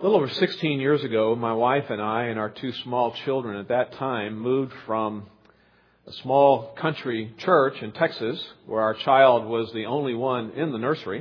little over 16 years ago, my wife and I and our two small children at that time moved from a small country church in Texas, where our child was the only one in the nursery,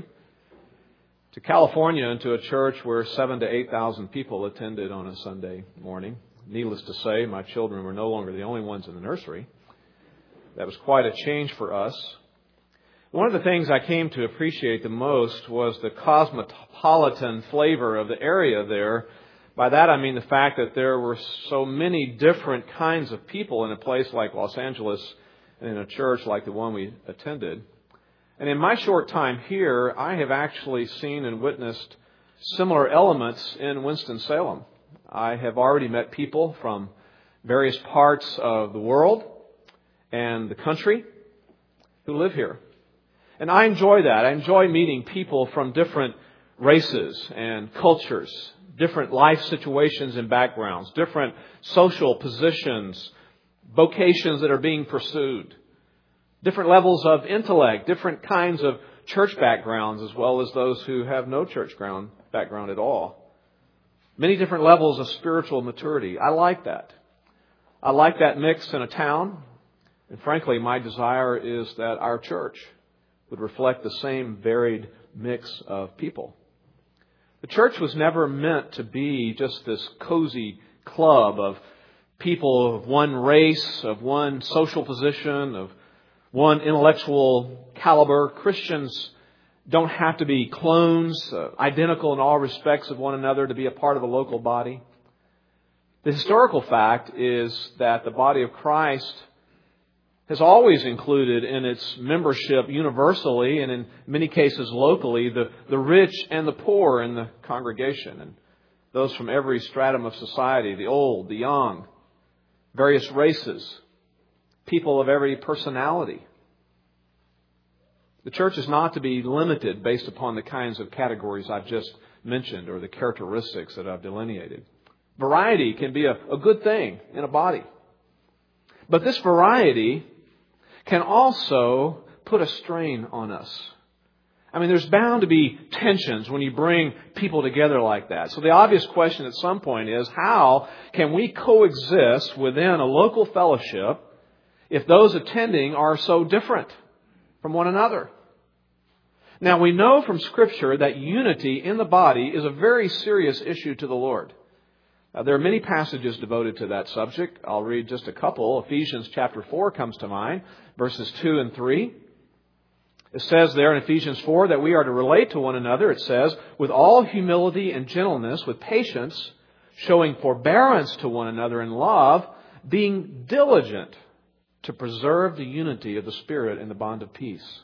to California, into a church where 7,000 to 8,000 people attended on a Sunday morning. Needless to say, my children were no longer the only ones in the nursery. That was quite a change for us. One of the things I came to appreciate the most was the cosmopolitan flavor of the area there. By that I mean the fact that there were so many different kinds of people in a place like Los Angeles and in a church like the one we attended. And in my short time here, I have actually seen and witnessed similar elements in Winston-Salem. I have already met people from various parts of the world and the country who live here. And I enjoy that. I enjoy meeting people from different races and cultures, different life situations and backgrounds, different social positions, vocations that are being pursued, different levels of intellect, different kinds of church backgrounds, as well as those who have no church background at all. Many different levels of spiritual maturity. I like that. I like that mix in a town. And frankly, my desire is that our church would reflect the same varied mix of people. The church was never meant to be just this cozy club of people of one race, of one social position, of one intellectual caliber. Christians don't have to be clones, identical in all respects of one another to be a part of a local body. The historical fact is that the body of Christ has always included in its membership universally and in many cases locally the rich and the poor in the congregation, and those from every stratum of society, the old, the young, various races, people of every personality. The church is not to be limited based upon the kinds of categories I've just mentioned or the characteristics that I've delineated. Variety can be a good thing in a body. But this variety can also put a strain on us. I mean, there's bound to be tensions when you bring people together like that. So the obvious question at some point is, how can we coexist within a local fellowship if those attending are so different from one another? Now, we know from Scripture that unity in the body is a very serious issue to the Lord. There are many passages devoted to that subject. I'll read just a couple. Ephesians chapter 4 comes to mind, verses 2 and 3. It says there in Ephesians 4 that we are to relate to one another, it says, with all humility and gentleness, with patience, showing forbearance to one another in love, being diligent to preserve the unity of the Spirit in the bond of peace.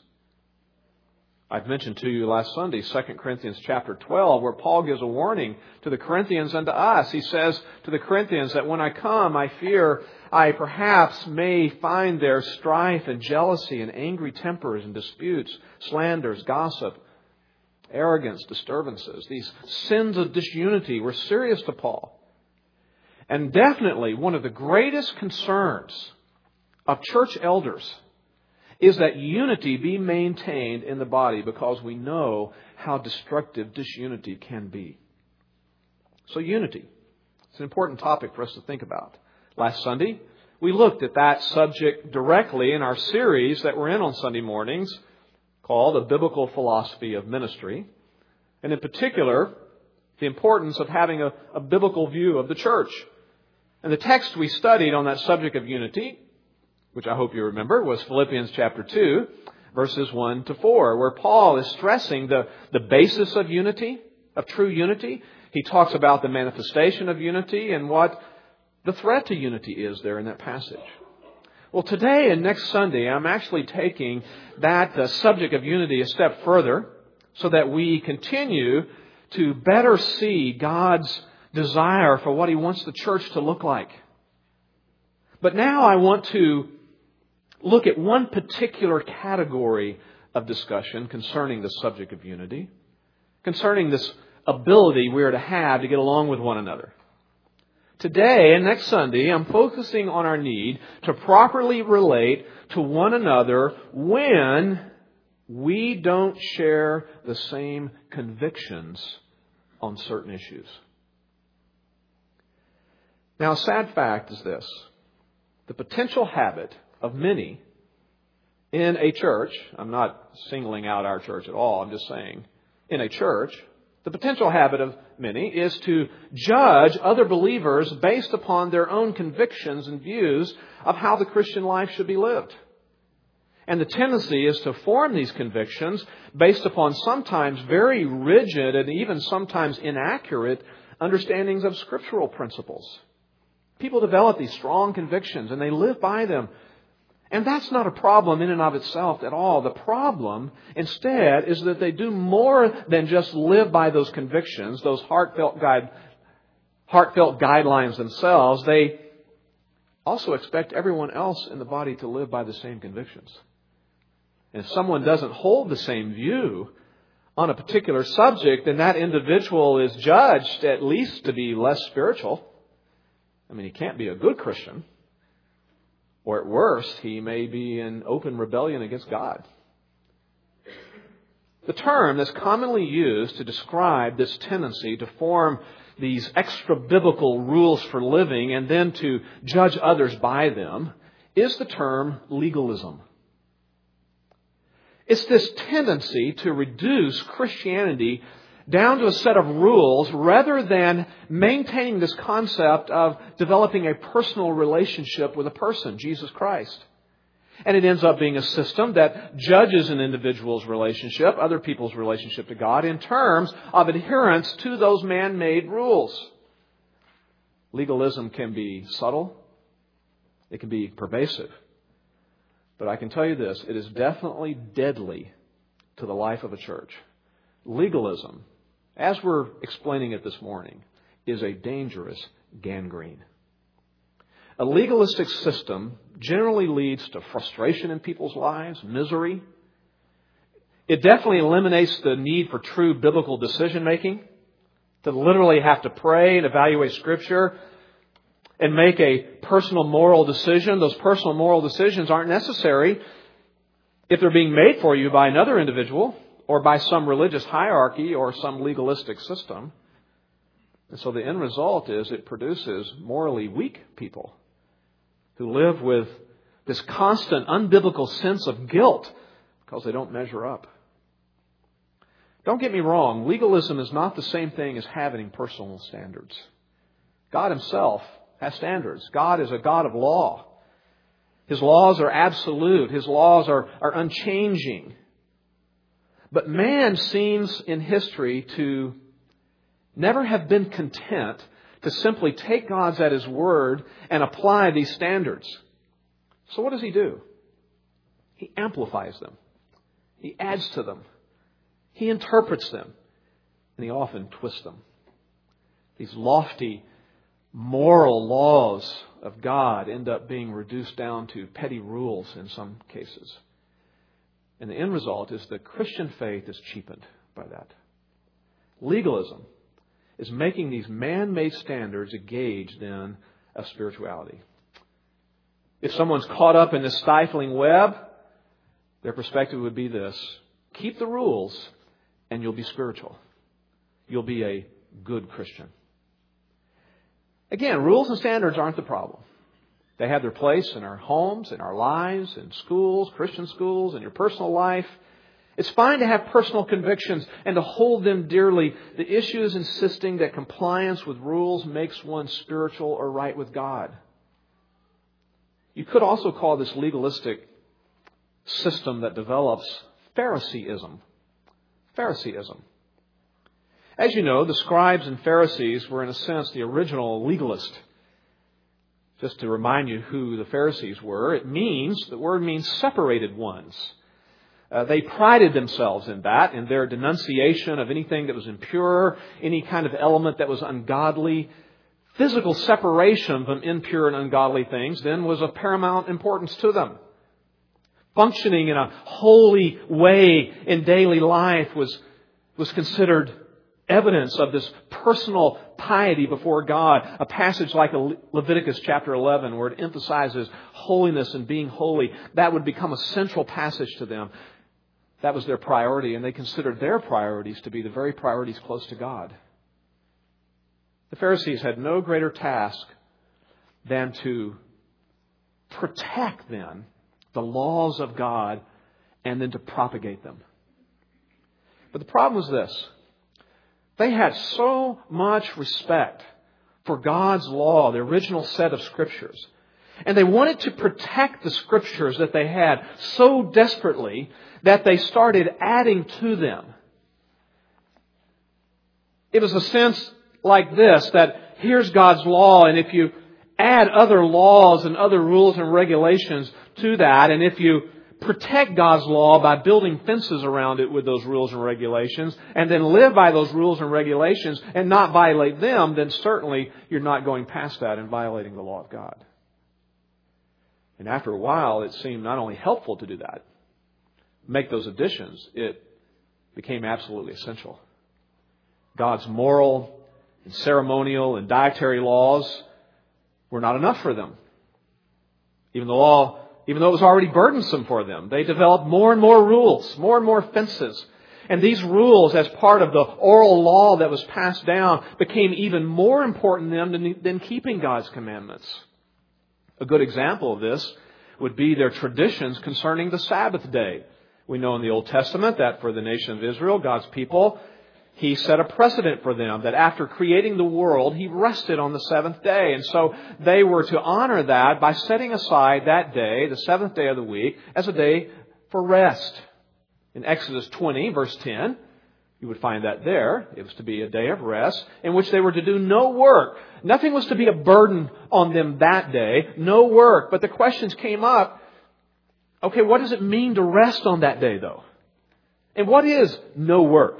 I've mentioned to you last Sunday, 2 Corinthians chapter 12, where Paul gives a warning to the Corinthians and to us. He says to the Corinthians that when I come, I fear I perhaps may find there strife and jealousy and angry tempers and disputes, slanders, gossip, arrogance, disturbances. These sins of disunity were serious to Paul. And definitely one of the greatest concerns of church elders is that unity be maintained in the body, because we know how destructive disunity can be. So unity, it's an important topic for us to think about. Last Sunday, we looked at that subject directly in our series that we're in on Sunday mornings called A Biblical Philosophy of Ministry. And in particular, the importance of having a biblical view of the church. And the text we studied on that subject of unity, which I hope you remember, was Philippians chapter 2, verses 1 to 4, where Paul is stressing the basis of unity, of true unity. He talks about the manifestation of unity and what the threat to unity is there in that passage. Well, today and next Sunday, I'm actually taking that subject of unity a step further so that we continue to better see God's desire for what He wants the church to look like. But now I want to look at one particular category of discussion concerning the subject of unity, concerning this ability we are to have to get along with one another. Today and next Sunday, I'm focusing on our need to properly relate to one another when we don't share the same convictions on certain issues. Now, a sad fact is this. The potential habit of many in a church, I'm not singling out our church at all, I'm just saying, in a church, the potential habit of many is to judge other believers based upon their own convictions and views of how the Christian life should be lived. And the tendency is to form these convictions based upon sometimes very rigid and even sometimes inaccurate understandings of scriptural principles. People develop these strong convictions and they live by them. And that's not a problem in and of itself at all. The problem, instead, is that they do more than just live by those convictions, those heartfelt guidelines themselves. They also expect everyone else in the body to live by the same convictions. And if someone doesn't hold the same view on a particular subject, then that individual is judged at least to be less spiritual. I mean, he can't be a good Christian. Or at worst, he may be in open rebellion against God. The term that's commonly used to describe this tendency to form these extra-biblical rules for living and then to judge others by them is the term legalism. It's this tendency to reduce Christianity down to a set of rules rather than maintaining this concept of developing a personal relationship with a person, Jesus Christ. And it ends up being a system that judges an individual's relationship, other people's relationship to God, in terms of adherence to those man-made rules. Legalism can be subtle. It can be pervasive. But I can tell you this, it is definitely deadly to the life of a church. Legalism, as we're explaining it this morning, is a dangerous gangrene. A legalistic system generally leads to frustration in people's lives, misery. It definitely eliminates the need for true biblical decision making, to literally have to pray and evaluate Scripture and make a personal moral decision. Those personal moral decisions aren't necessary if they're being made for you by another individual or by some religious hierarchy or some legalistic system. And so the end result is it produces morally weak people who live with this constant unbiblical sense of guilt because they don't measure up. Don't get me wrong, legalism is not the same thing as having personal standards. God Himself has standards. God is a God of law. His laws are absolute. His laws are unchanging. But man seems in history to never have been content to simply take God's at His word and apply these standards. So what does he do? He amplifies them. He adds to them. He interprets them. And he often twists them. These lofty moral laws of God end up being reduced down to petty rules in some cases. And the end result is that Christian faith is cheapened by that. Legalism is making these man-made standards a gauge, then, of spirituality. If someone's caught up in this stifling web, their perspective would be this: keep the rules and you'll be spiritual. You'll be a good Christian. Again, rules and standards aren't the problem. They have their place in our homes, in our lives, in schools, Christian schools, in your personal life. It's fine to have personal convictions and to hold them dearly. The issue is insisting that compliance with rules makes one spiritual or right with God. You could also call this legalistic system that develops Phariseeism. Phariseeism. As you know, the scribes and Pharisees were, in a sense, the original legalists. Just to remind you who the Pharisees were, the word means separated ones. They prided themselves in that, in their denunciation of anything that was impure, any kind of element that was ungodly. Physical separation from impure and ungodly things then was of paramount importance to them. Functioning in a holy way in daily life was considered evidence of this personal piety before God. A passage like Leviticus chapter 11, where it emphasizes holiness and being holy, that would become a central passage to them. That was their priority, and they considered their priorities to be the very priorities close to God. The Pharisees had no greater task than to protect then the laws of God and then to propagate them. But the problem was this. They had so much respect for God's law, the original set of Scriptures. And they wanted to protect the Scriptures that they had so desperately that they started adding to them. It was a sense like this, that here's God's law, and if you add other laws and other rules and regulations to that, and if you protect God's law by building fences around it with those rules and regulations, and then live by those rules and regulations and not violate them, then certainly you're not going past that and violating the law of God. And after a while, it seemed not only helpful to do that, make those additions, it became absolutely essential. God's moral and ceremonial and dietary laws were not enough for them. Even though it was already burdensome for them, they developed more and more rules, more and more fences. And these rules, as part of the oral law that was passed down, became even more important to them than keeping God's commandments. A good example of this would be their traditions concerning the Sabbath day. We know in the Old Testament that for the nation of Israel, God's people, He set a precedent for them that after creating the world, He rested on the seventh day. And so they were to honor that by setting aside that day, the seventh day of the week, as a day for rest. In Exodus 20, verse 10, you would find that there. It was to be a day of rest in which they were to do no work. Nothing was to be a burden on them that day. No work. But the questions came up. Okay, what does it mean to rest on that day, though? And what is no work?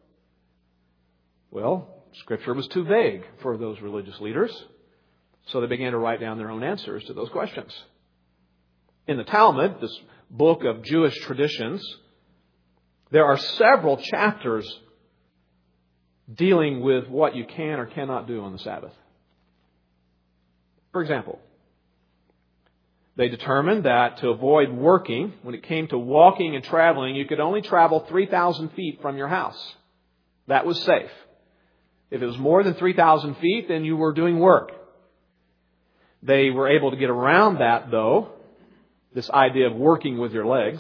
Well, Scripture was too vague for those religious leaders, so they began to write down their own answers to those questions. In the Talmud, this book of Jewish traditions, there are several chapters dealing with what you can or cannot do on the Sabbath. For example, they determined that to avoid working, when it came to walking and traveling, you could only travel 3,000 feet from your house. That was safe. If it was more than 3,000 feet, then you were doing work. They were able to get around that, though, this idea of working with your legs.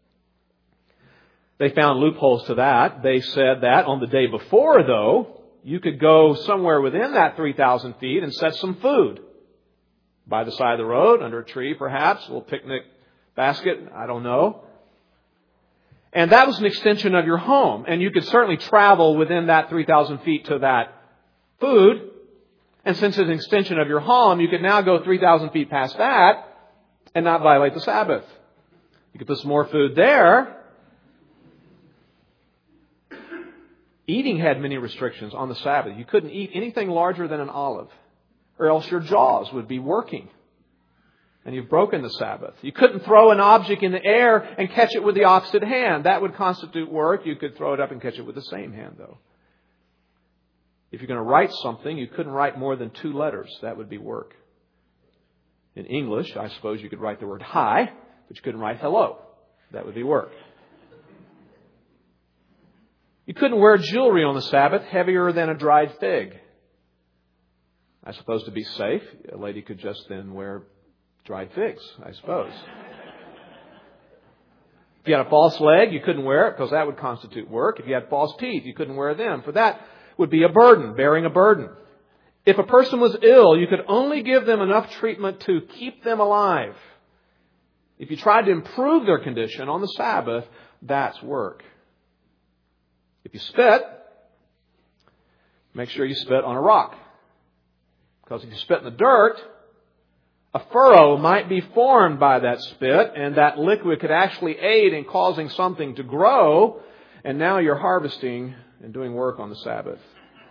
They found loopholes to that. They said that on the day before, though, you could go somewhere within that 3,000 feet and set some food. By the side of the road, under a tree perhaps, a little picnic basket, I don't know. And that was an extension of your home. And you could certainly travel within that 3,000 feet to that food. And since it's an extension of your home, you could now go 3,000 feet past that and not violate the Sabbath. You could put some more food there. Eating had many restrictions on the Sabbath. You couldn't eat anything larger than an olive, or else your jaws would be working. And you've broken the Sabbath. You couldn't throw an object in the air and catch it with the opposite hand. That would constitute work. You could throw it up and catch it with the same hand, though. If you're going to write something, you couldn't write more than 2 letters. That would be work. In English, I suppose you could write the word hi, but you couldn't write hello. That would be work. You couldn't wear jewelry on the Sabbath heavier than a dried fig. I suppose to be safe, a lady could just then wear dried figs, I suppose. If you had a false leg, you couldn't wear it because that would constitute work. If you had false teeth, you couldn't wear them, for that would be a burden, bearing a burden. If a person was ill, you could only give them enough treatment to keep them alive. If you tried to improve their condition on the Sabbath, that's work. If you spit, make sure you spit on a rock. Because if you spit in the dirt, a furrow might be formed by that spit, and that liquid could actually aid in causing something to grow, and now you're harvesting and doing work on the Sabbath.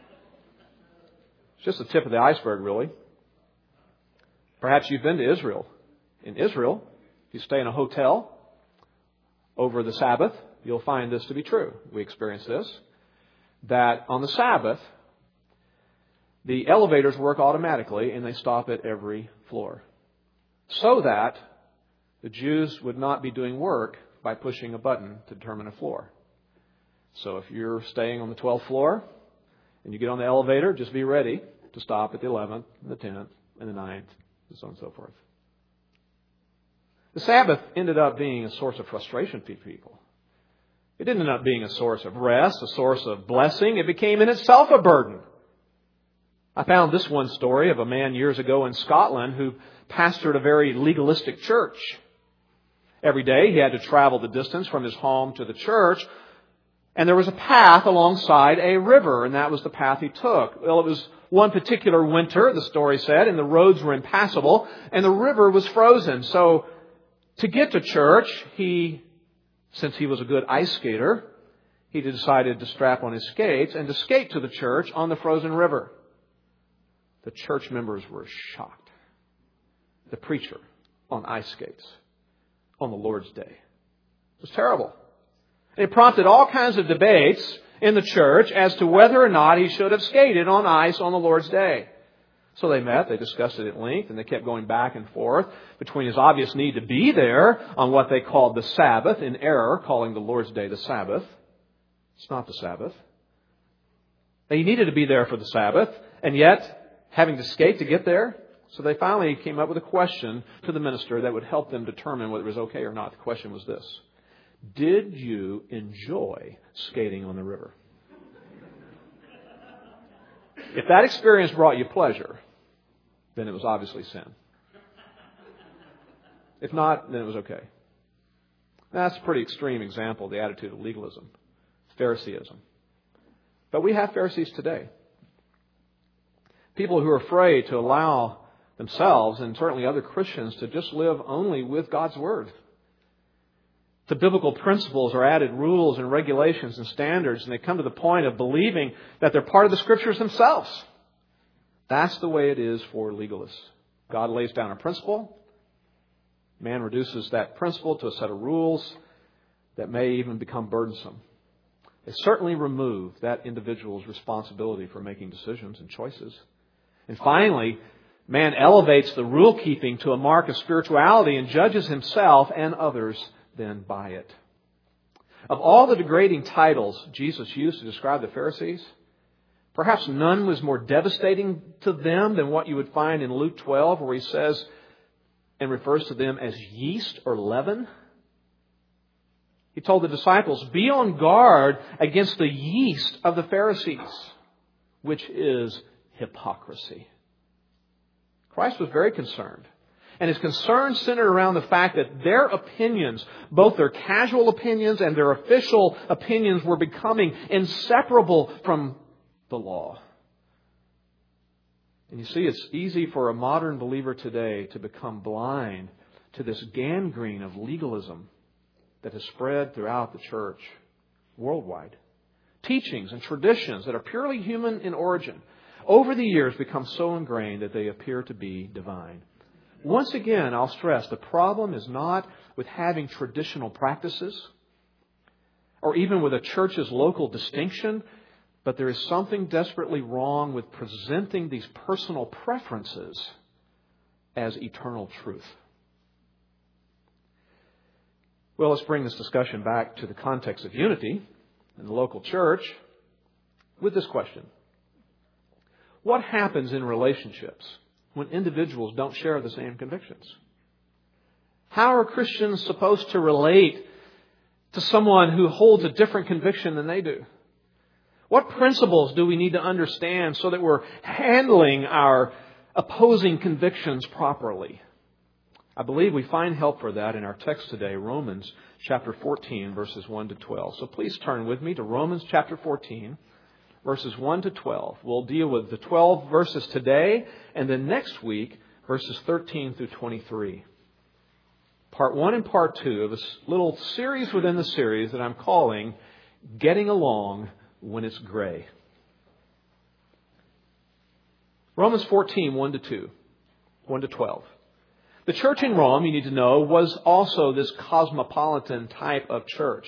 It's just the tip of the iceberg, really. Perhaps you've been to Israel. In Israel, if you stay in a hotel over the Sabbath, you'll find this to be true. We experience this, that on the Sabbath, the elevators work automatically and they stop at every floor, so that the Jews would not be doing work by pushing a button to determine a floor. So if you're staying on the 12th floor and you get on the elevator, just be ready to stop at the 11th, and the 10th, and the 9th, and so on and so forth. The Sabbath ended up being a source of frustration for people. It didn't end up being a source of rest, a source of blessing. It became in itself a burden. I found this one story of a man years ago in Scotland who pastored a very legalistic church. Every day he had to travel the distance from his home to the church, and there was a path alongside a river, and that was the path he took. Well, it was one particular winter, the story said, and the roads were impassable, and the river was frozen. So to get to church, since he was a good ice skater, he decided to strap on his skates and to skate to the church on the frozen river. The church members were shocked. The preacher on ice skates on the Lord's Day. It was terrible. And it prompted all kinds of debates in the church as to whether or not he should have skated on ice on the Lord's Day. So they met, they discussed it at length, and they kept going back and forth between his obvious need to be there on what they called the Sabbath, in error, calling the Lord's Day the Sabbath. It's not the Sabbath. He needed to be there for the Sabbath, and yet having to skate to get there. So they finally came up with a question to the minister that would help them determine whether it was okay or not. The question was this: did you enjoy skating on the river? If that experience brought you pleasure, then it was obviously sin. If not, then it was okay. That's a pretty extreme example of the attitude of legalism, Phariseeism. But we have Pharisees today. People who are afraid to allow themselves, and certainly other Christians, to just live only with God's Word. To biblical principles are added rules and regulations and standards, and they come to the point of believing that they're part of the Scriptures themselves. That's the way it is for legalists. God lays down a principle. Man reduces that principle to a set of rules that may even become burdensome. They certainly remove that individual's responsibility for making decisions and choices. And finally, man elevates the rule-keeping to a mark of spirituality and judges himself and others then by it. Of all the degrading titles Jesus used to describe the Pharisees, perhaps none was more devastating to them than what you would find in Luke 12, where he says and refers to them as yeast or leaven. He told the disciples, "Be on guard against the yeast of the Pharisees," which is hypocrisy. Christ was very concerned. And his concern centered around the fact that their opinions, both their casual opinions and their official opinions, were becoming inseparable from the law. And you see, it's easy for a modern believer today to become blind to this gangrene of legalism that has spread throughout the church worldwide. Teachings and traditions that are purely human in origin, over the years become so ingrained that they appear to be divine. Once again, I'll stress, the problem is not with having traditional practices or even with a church's local distinction, but there is something desperately wrong with presenting these personal preferences as eternal truth. Well, let's bring this discussion back to the context of unity in the local church with this question. What happens in relationships when individuals don't share the same convictions? How are Christians supposed to relate to someone who holds a different conviction than they do? What principles do we need to understand so that we're handling our opposing convictions properly? I believe we find help for that in our text today, Romans chapter 14, verses 1 to 12. So please turn with me to Romans chapter 14, verses 1 to 12. We'll deal with the 12 verses today, and then next week, verses 13 through 23. Part 1 and Part 2 of this little series within the series that I'm calling Getting Along When It's Gray. Romans 14, 1 to 2, 1 to 12. The church in Rome, you need to know, was also this cosmopolitan type of church.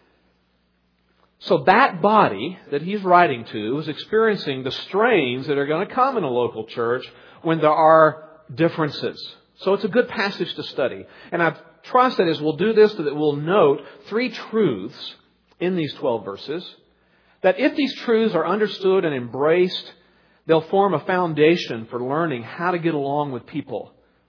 So that body that he's writing to was experiencing the strains that are going to come in a local church when there are differences. So it's a good passage to study. And I trust that as we'll do this, that we'll note three truths in these 12 verses. That if these truths are understood and embraced, they'll form a foundation for learning how to get along with people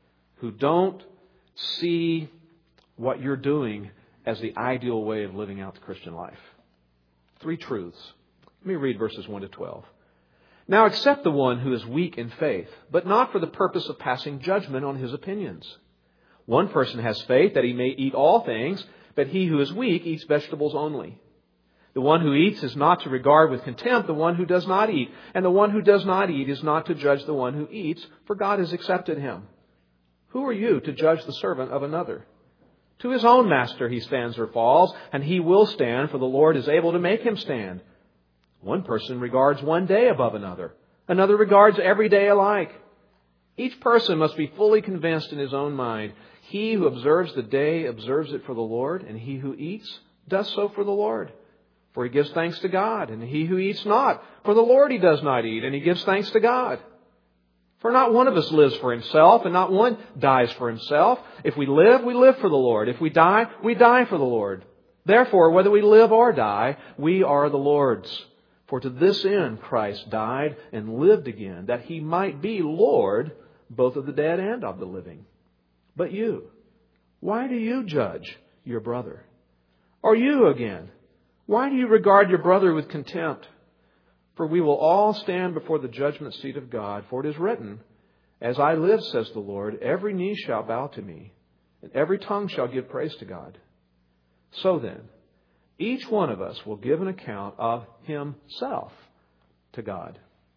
who don't see what you're doing as the ideal way of living out the Christian life. 3 truths. Let me read verses 1 to 12. Now accept the one who is weak in faith, but not for the purpose of passing judgment on his opinions. One person has faith that he may eat all things, but he who is weak eats vegetables only. The one who eats is not to regard with contempt the one who does not eat, and the one who does not eat is not to judge the one who eats, for God has accepted him. Who are you to judge the servant of another? To his own master he stands or falls, and he will stand, for the Lord is able to make him stand. One person regards one day above another. Another regards every day alike. Each person must be fully convinced in his own mind. He who observes the day observes it for the Lord, and he who eats does so for the Lord. For he gives thanks to God, and he who eats not, for the Lord he does not eat, and he gives thanks to God. For not one of us lives for himself, and not one dies for himself. If we live for the Lord. If we die for the Lord. Therefore, whether we live or die, we are the Lord's. For to this end Christ died and lived again, that he might be Lord both of the dead and of the living. But you, why do you judge your brother? Or you again, why do you regard your brother with contempt? For we will all stand before the judgment seat of God. For it is written, As I live, says the Lord, every knee shall bow to me, and every tongue shall give praise to God. So then, each one of us will give an account of himself to God.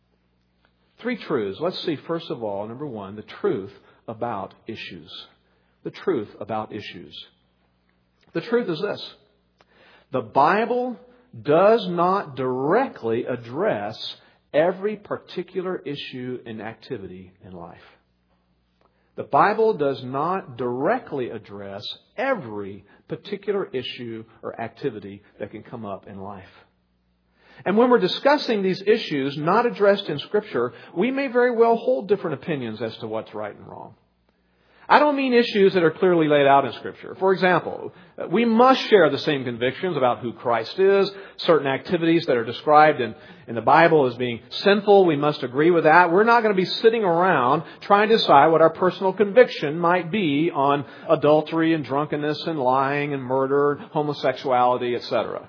3 truths. Let's see, first of all, number 1, the truth about issues. The truth about issues. The truth is this. The Bible does not directly address every particular issue and activity in life. The Bible does not directly address every particular issue or activity that can come up in life. And when we're discussing these issues not addressed in Scripture, we may very well hold different opinions as to what's right and wrong. I don't mean issues that are clearly laid out in Scripture. For example, we must share the same convictions about who Christ is. Certain activities that are described in the Bible as being sinful, we must agree with that. We're not going to be sitting around trying to decide what our personal conviction might be on adultery and drunkenness and lying and murder, homosexuality, etc.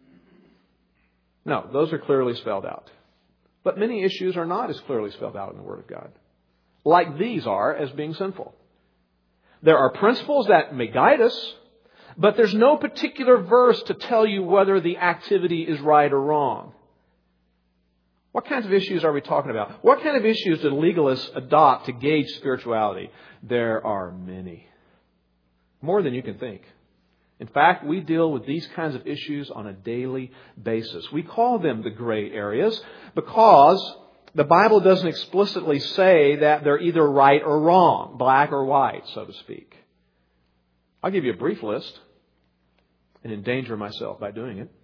No, those are clearly spelled out. But many issues are not as clearly spelled out in the Word of God, like these are as being sinful. There are principles that may guide us, but there's no particular verse to tell you whether the activity is right or wrong. What kinds of issues are we talking about? What kind of issues do legalists adopt to gauge spirituality? There are many. More than you can think. In fact, we deal with these kinds of issues on a daily basis. We call them the gray areas because the Bible doesn't explicitly say that they're either right or wrong, black or white, so to speak. I'll give you a brief list and endanger myself by doing it.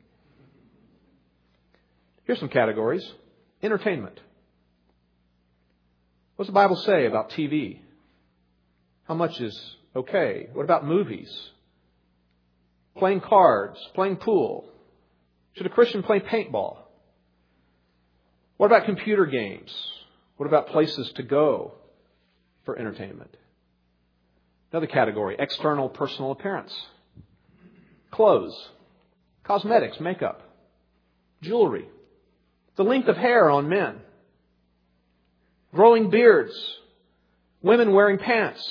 Here's some categories. Entertainment. What does the Bible say about TV? How much is okay? What about movies? Playing cards, playing pool. Should a Christian play paintball? What about computer games? What about places to go for entertainment? Another category, external personal appearance. Clothes, cosmetics, makeup, jewelry, the length of hair on men, growing beards, women wearing pants.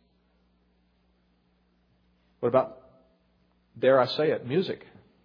What about, dare I say it, music?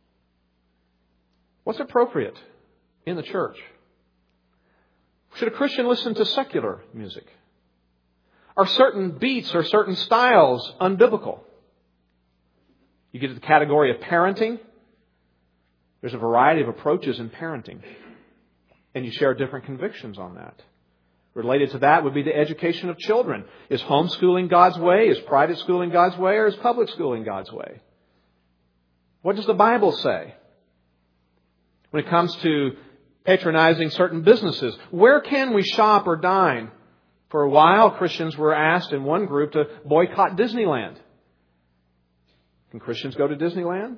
What's appropriate in the church? Should a Christian listen to secular music? Are certain beats or certain styles unbiblical? You get to the category of parenting. There's a variety of approaches in parenting. And you share different convictions on that. Related to that would be the education of children. Is homeschooling God's way? Is private schooling God's way? Or is public schooling God's way? What does the Bible say? When it comes to patronizing certain businesses, where can we shop or dine? For a while, Christians were asked in one group to boycott Disneyland. Can Christians go to Disneyland?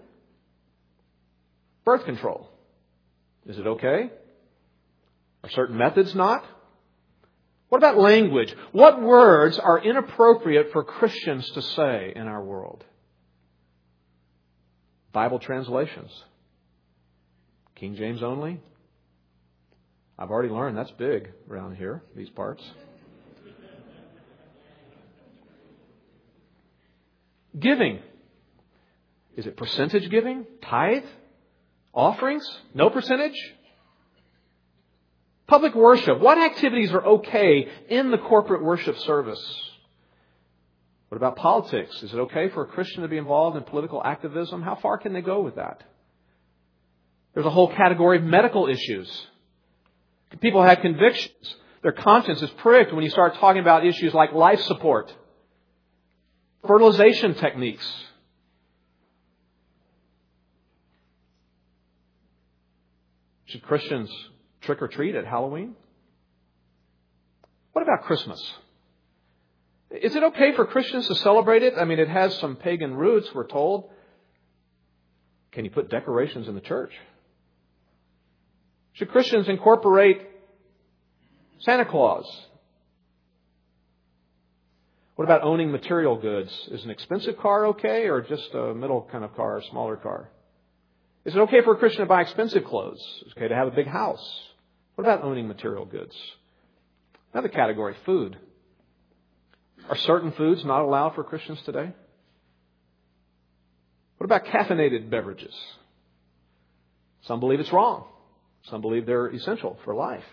Birth control. Is it okay? Are certain methods not? What about language? What words are inappropriate for Christians to say in our world? Bible translations. King James only? I've already learned that's big around here, these parts. Giving. Is it percentage giving? Tithe? Offerings? No percentage? Public worship. What activities are okay in the corporate worship service? What about politics? Is it okay for a Christian to be involved in political activism? How far can they go with that? There's a whole category of medical issues. People have convictions. Their conscience is pricked when you start talking about issues like life support, fertilization techniques. Should Christians trick or treat at Halloween? What about Christmas? Is it okay for Christians to celebrate it? I mean, it has some pagan roots, we're told. Can you put decorations in the church? Should Christians incorporate Santa Claus? What about owning material goods? Is an expensive car okay, or just a middle kind of car, a smaller car? Is it okay for a Christian to buy expensive clothes? Is it okay to have a big house? What about owning material goods? Another category, food. Are certain foods not allowed for Christians today? What about caffeinated beverages? Some believe it's wrong. Some believe they're essential for life.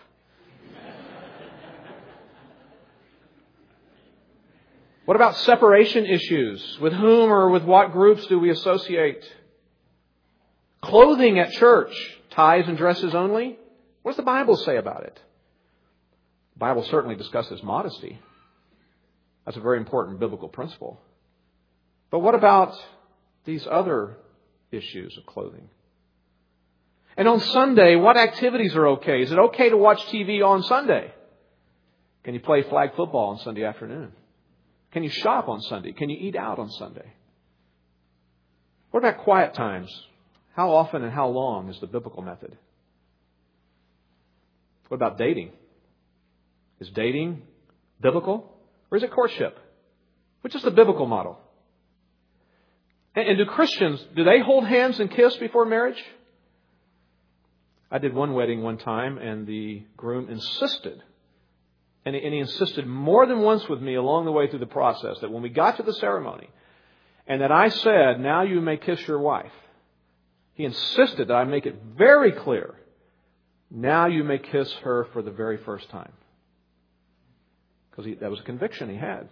What about separation issues? With whom or with what groups do we associate? Clothing at church, ties and dresses only? What does the Bible say about it? The Bible certainly discusses modesty. That's a very important biblical principle. But what about these other issues of clothing? And on Sunday, what activities are okay? Is it okay to watch TV on Sunday? Can you play flag football on Sunday afternoon? Can you shop on Sunday? Can you eat out on Sunday? What about quiet times? How often and how long is the biblical method? What about dating? Is dating biblical? Or is it courtship? Which is the biblical model? And do Christians, do they hold hands and kiss before marriage? I did one wedding one time, and the groom insisted, and he insisted more than once with me along the way through the process, that when we got to the ceremony, and that I said, "Now you may kiss your wife," he insisted that I make it very clear, "Now you may kiss her for the very first time." Because that was a conviction he had.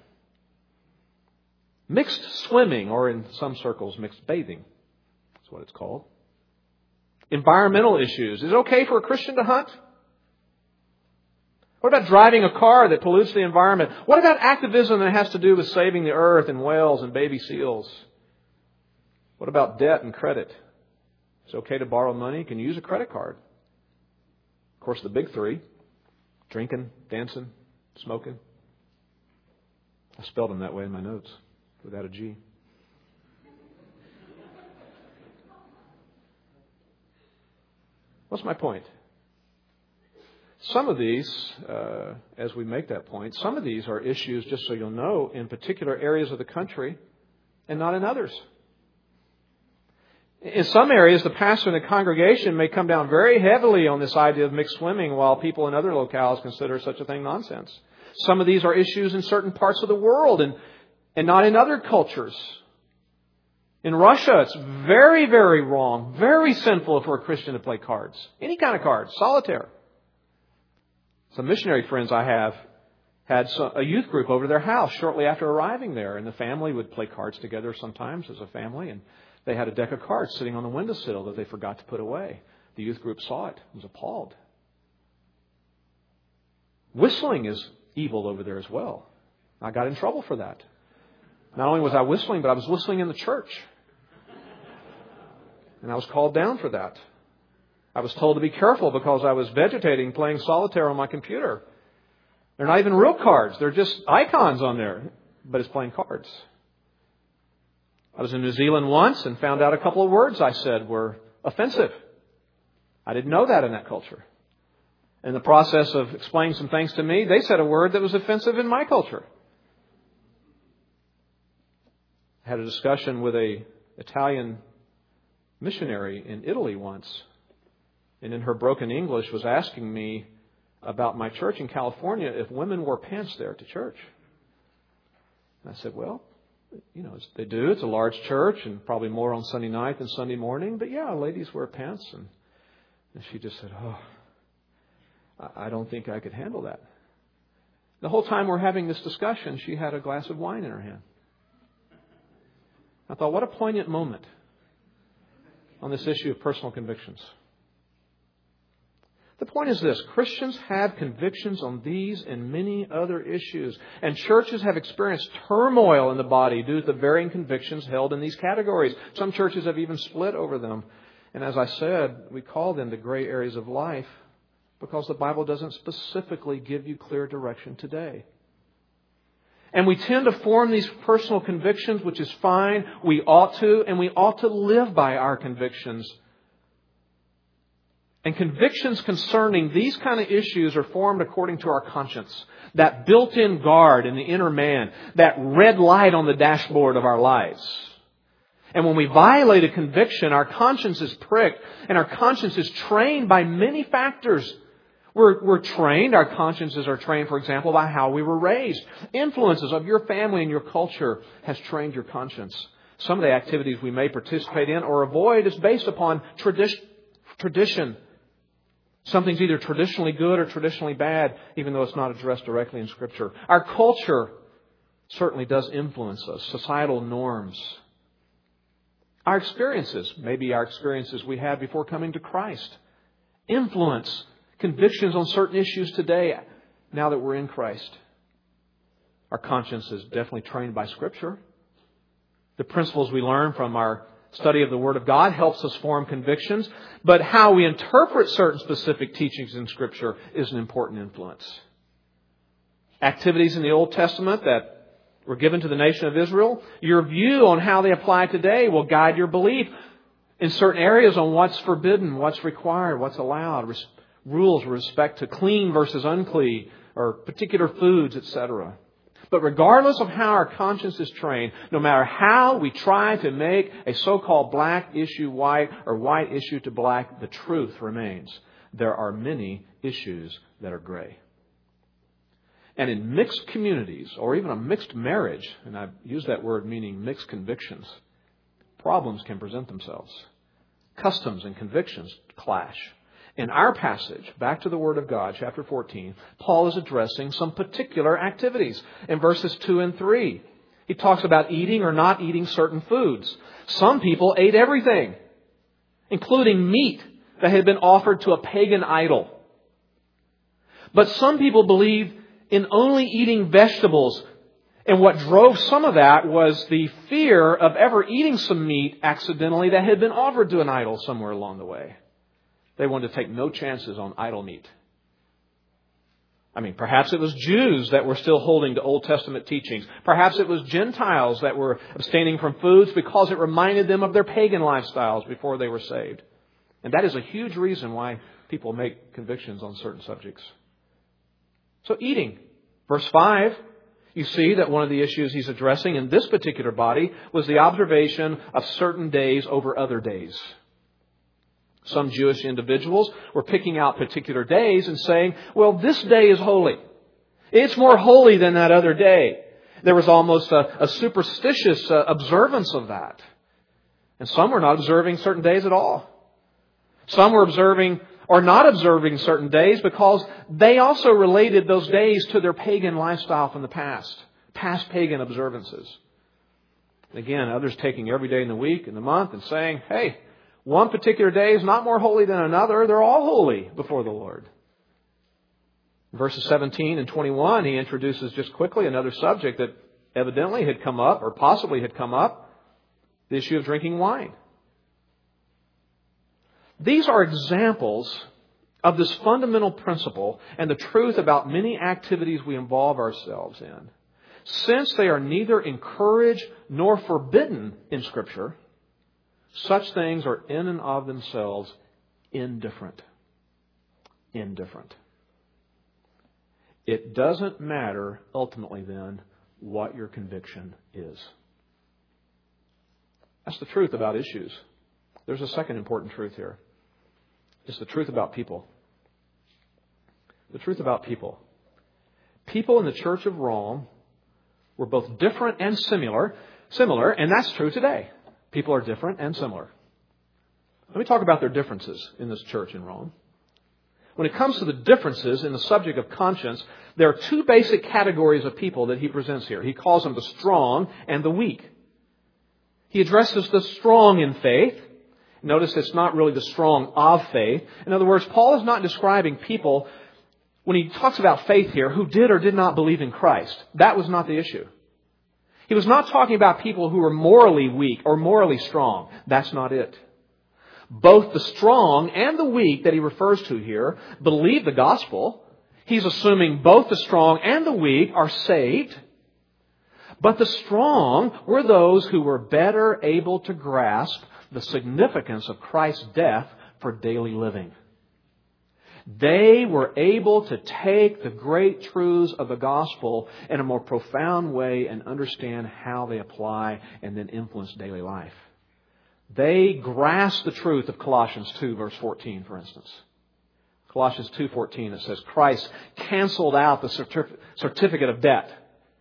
Mixed swimming, or in some circles, mixed bathing. That's what it's called. Environmental issues. Is it okay for a Christian to hunt? What about driving a car that pollutes the environment? What about activism that has to do with saving the earth and whales and baby seals? What about debt and credit? Is it okay to borrow money? Can you use a credit card? Of course, the big three: drinking, dancing, smoking. I spelled them that way in my notes, without a G. What's my point? Some of these, as we make that point, some of these are issues, just so you'll know, in particular areas of the country and not in others. In some areas, the pastor and the congregation may come down very heavily on this idea of mixed swimming, while people in other locales consider such a thing nonsense. Some of these are issues in certain parts of the world and not in other cultures. In Russia, it's very, very wrong, very sinful for a Christian to play cards. Any kind of cards, solitaire. Some missionary friends I have had a youth group over to their house shortly after arriving there, and the family would play cards together sometimes as a family, and they had a deck of cards sitting on the windowsill that they forgot to put away. The youth group saw it and was appalled. Whistling is evil over there as well. I got in trouble for that. Not only was I whistling, but I was whistling in the church. And I was called down for that. I was told to be careful because I was vegetating, playing solitaire on my computer. They're not even real cards. They're just icons on there, but it's playing cards. I was in New Zealand once and found out a couple of words I said were offensive. I didn't know that in that culture. In the process of explaining some things to me, they said a word that was offensive in my culture. I had a discussion with an Italian missionary in Italy once, and in her broken English was asking me about my church in California if women wore pants there to church. And I said, well, they do. It's a large church and probably more on Sunday night than Sunday morning. But yeah, ladies wear pants. And she just said, I don't think I could handle that. The whole time we're having this discussion, she had a glass of wine in her hand. I thought, what a poignant moment on this issue of personal convictions. The point is this: Christians have convictions on these and many other issues. And churches have experienced turmoil in the body due to the varying convictions held in these categories. Some churches have even split over them. And as I said, we call them the gray areas of life because the Bible doesn't specifically give you clear direction today. And we tend to form these personal convictions, which is fine. We ought to, and we ought to live by our convictions. And convictions concerning these kind of issues are formed according to our conscience. That built-in guard in the inner man. That red light on the dashboard of our lives. And when we violate a conviction, our conscience is pricked. And our conscience is trained by many factors. We're trained, our consciences are trained, for example, by how we were raised. Influences of your family and your culture has trained your conscience. Some of the activities we may participate in or avoid is based upon tradition. Something's either traditionally good or traditionally bad, even though it's not addressed directly in Scripture. Our culture certainly does influence us. Societal norms. Our experiences, maybe our experiences we had before coming to Christ, influence convictions on certain issues today, now that we're in Christ. Our conscience is definitely trained by Scripture. The principles we learn from our study of the Word of God helps us form convictions. But how we interpret certain specific teachings in Scripture is an important influence. Activities in the Old Testament that were given to the nation of Israel, your view on how they apply today will guide your belief in certain areas on what's forbidden, what's required, what's allowed, rules with respect to clean versus unclean, or particular foods, etc. But regardless of how our conscience is trained, no matter how we try to make a so-called black issue white or white issue to black, the truth remains. There are many issues that are gray. And in mixed communities, or even a mixed marriage, and I use that word meaning mixed convictions, problems can present themselves. Customs and convictions clash. In our passage, back to the Word of God, chapter 14, Paul is addressing some particular activities. In verses 2 and 3, he talks about eating or not eating certain foods. Some people ate everything, including meat that had been offered to a pagan idol. But some people believed in only eating vegetables. And what drove some of that was the fear of ever eating some meat accidentally that had been offered to an idol somewhere along the way. They wanted to take no chances on idol meat. Perhaps it was Jews that were still holding to Old Testament teachings. Perhaps it was Gentiles that were abstaining from foods because it reminded them of their pagan lifestyles before they were saved. And that is a huge reason why people make convictions on certain subjects. So eating. Verse 5, you see that one of the issues he's addressing in this particular body was the observation of certain days over other days. Some Jewish individuals were picking out particular days and saying, well, this day is holy. It's more holy than that other day. There was almost a superstitious observance of that. And some were not observing certain days at all. Some were observing or not observing certain days because they also related those days to their pagan lifestyle from the past pagan observances. Again, others taking every day in the week and the month and saying, hey, one particular day is not more holy than another. They're all holy before the Lord. In verses 17 and 21, he introduces just quickly another subject that evidently had come up or possibly had come up, the issue of drinking wine. These are examples of this fundamental principle and the truth about many activities we involve ourselves in. Since they are neither encouraged nor forbidden in Scripture, such things are in and of themselves indifferent. Indifferent. it doesn't matter ultimately then what your conviction is. That's the truth about issues. There's a second important truth here. It's the truth about people. The truth about people. People in the Church of Rome were both different and similar, and that's true today. People are different and similar. Let me talk about their differences in this church in Rome. When it comes to the differences in the subject of conscience, there are two basic categories of people that he presents here. He calls them the strong and the weak. He addresses the strong in faith. Notice it's not really the strong of faith. In other words, Paul is not describing people, when he talks about faith here, who did or did not believe in Christ. That was not the issue. He was not talking about people who were morally weak or morally strong. That's not it. Both the strong and the weak that he refers to here believe the gospel. He's assuming both the strong and the weak are saved. But the strong were those who were better able to grasp the significance of Christ's death for daily living. They were able to take the great truths of the gospel in a more profound way and understand how they apply and then influence daily life. They grasped the truth of Colossians 2, verse 14, for instance. Colossians 2:14, it says, Christ canceled out the certificate of debt.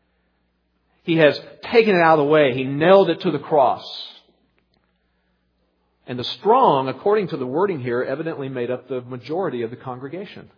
He has taken it out of the way. He nailed it to the cross. And the strong, according to the wording here, evidently made up the majority of the congregation.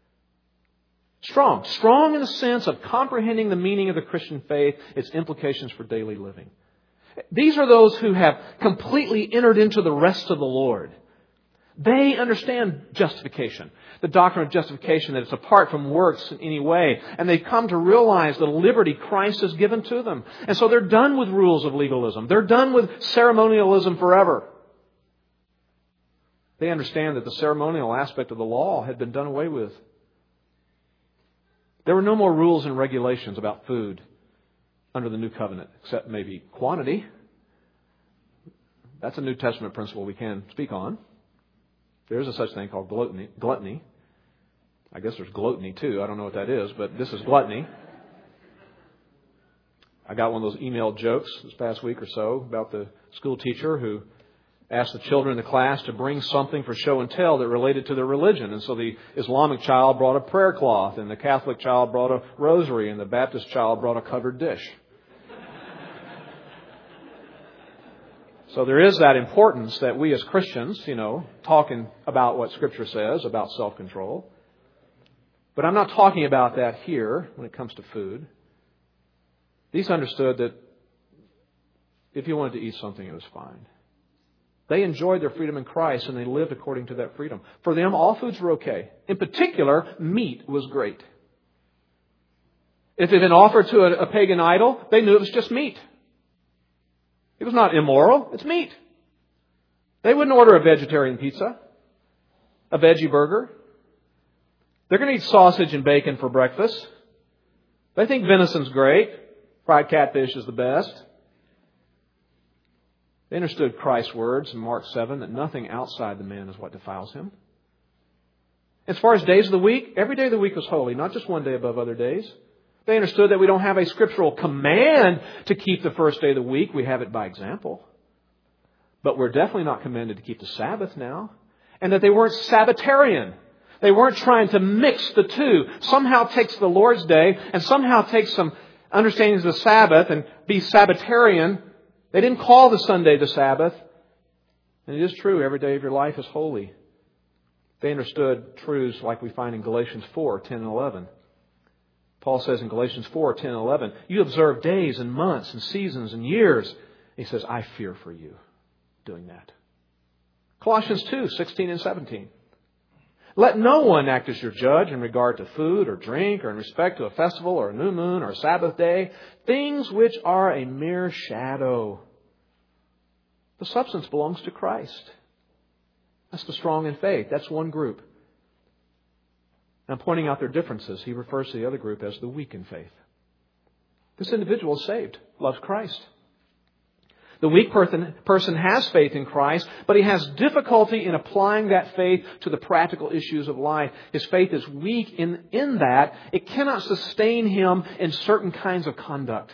Strong. Strong in the sense of comprehending the meaning of the Christian faith, its implications for daily living. These are those who have completely entered into the rest of the Lord. They understand justification, the doctrine of justification, that it's apart from works in any way. And they've come to realize the liberty Christ has given to them. And so they're done with rules of legalism. They're done with ceremonialism forever. They understand that the ceremonial aspect of the law had been done away with. There were no more rules and regulations about food under the new covenant, except maybe quantity. That's a New Testament principle we can speak on. There is a such thing called gluttony. I guess there's gluttony too. I don't know what that is, but this is gluttony. I got one of those email jokes this past week or so about the school teacher who asked the children in the class to bring something for show and tell that related to their religion. And so the Islamic child brought a prayer cloth, and the Catholic child brought a rosary, and the Baptist child brought a covered dish. So there is that importance that we as Christians, talking about what Scripture says about self-control. But I'm not talking about that here when it comes to food. These understood that if you wanted to eat something, it was fine. They enjoyed their freedom in Christ and they lived according to that freedom. For them, all foods were okay. In particular, meat was great. If it had been offered to a pagan idol, they knew it was just meat. It was not immoral. It's meat. They wouldn't order a vegetarian pizza, a veggie burger. They're going to eat sausage and bacon for breakfast. They think venison's great. Fried catfish is the best. They understood Christ's words in Mark 7 that nothing outside the man is what defiles him. As far as days of the week, every day of the week was holy, not just one day above other days. They understood that we don't have a scriptural command to keep the first day of the week. We have it by example. But we're definitely not commanded to keep the Sabbath now. And that they weren't Sabbatarian. They weren't trying to mix the two. Somehow takes the Lord's Day and somehow takes some understandings of the Sabbath and be Sabbatarian. They didn't call the Sunday the Sabbath. And it is true, every day of your life is holy. They understood truths like we find in Galatians 4, 10 and 11. Paul says in Galatians 4, 10 and 11, you observe days and months and seasons and years. He says, I fear for you doing that. Colossians 2, 16 and 17. Let no one act as your judge in regard to food or drink or in respect to a festival or a new moon or a Sabbath day, things which are a mere shadow. The substance belongs to Christ. That's the strong in faith. That's one group. Now, pointing out their differences, he refers to the other group as the weak in faith. This individual is saved, loves Christ. The weak person has faith in Christ, but he has difficulty in applying that faith to the practical issues of life. His faith is weak in that it cannot sustain him in certain kinds of conduct.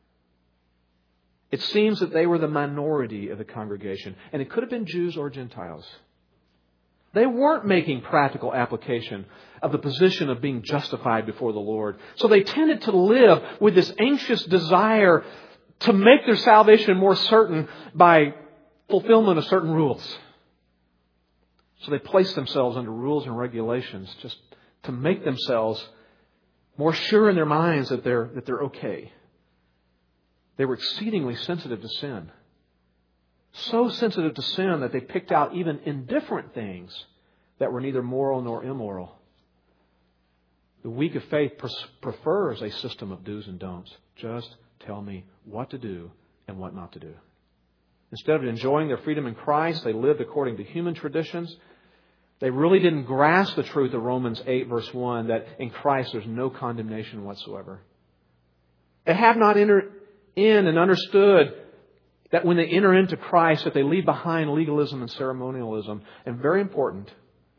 It seems that they were the minority of the congregation, and it could have been Jews or Gentiles. They weren't making practical application of the position of being justified before the Lord. So they tended to live with this anxious desire to make their salvation more certain by fulfillment of certain rules. So they placed themselves under rules and regulations just to make themselves more sure in their minds that they're okay. They were exceedingly sensitive to sin. So sensitive to sin that they picked out even indifferent things that were neither moral nor immoral. The weak of faith prefers a system of do's and don'ts. Just tell me what to do and what not to do. Instead of enjoying their freedom in Christ, they lived according to human traditions. They really didn't grasp the truth of Romans 8 verse 1 that in Christ there's no condemnation whatsoever. They have not entered in and understood that when they enter into Christ that they leave behind legalism and ceremonialism. And very important,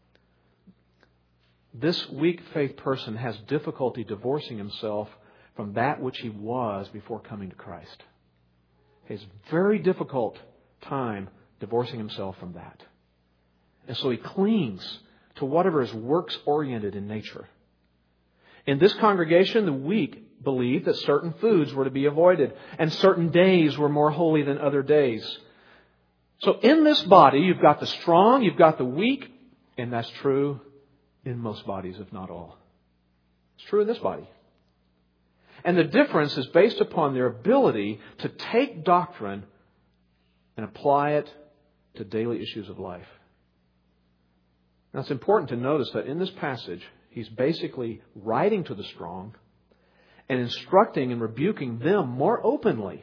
this weak faith person has difficulty divorcing himself from that which he was before coming to Christ. He has a very difficult time divorcing himself from that. And so he clings to whatever is works-oriented in nature. In this congregation, the weak believed that certain foods were to be avoided and certain days were more holy than other days. So in this body, you've got the strong, you've got the weak, and that's true in most bodies, if not all. It's true in this body. And the difference is based upon their ability to take doctrine and apply it to daily issues of life. Now it's important to notice that in this passage, he's basically writing to the strong and instructing and rebuking them more openly.